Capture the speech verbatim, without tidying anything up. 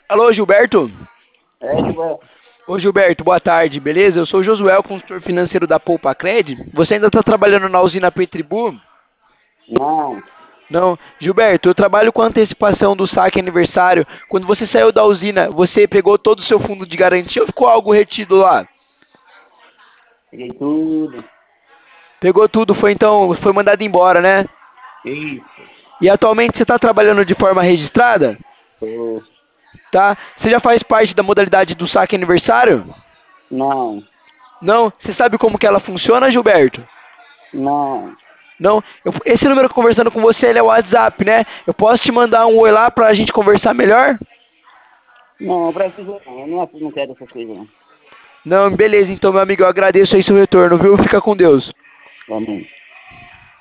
Alô, Gilberto? É, Gilberto. Ô, Gilberto, boa tarde, beleza? Eu sou o Josué, consultor financeiro da Poupa Cred. Você ainda está trabalhando na usina Petribu? Não, Não. Gilberto, eu trabalho com antecipação do saque aniversário. Quando você saiu da usina, você pegou todo o seu fundo de garantia ou ficou algo retido lá? peguei tudo. Pegou tudo, foi então, foi mandado embora, né? Isso. E atualmente você está trabalhando de forma registrada? Tô. Tá? Você já faz parte da modalidade do saque aniversário? Não, Não? Você sabe como que ela funciona, Gilberto? não. Não, eu- esse número conversando com você, ele é o WhatsApp, né? Eu posso te mandar um oi lá pra gente conversar melhor? Não, preciso não. Eu não, não quero essas coisas, não. Não, beleza, então, meu amigo, eu agradeço aí seu retorno, viu? Fica com Deus. Amém.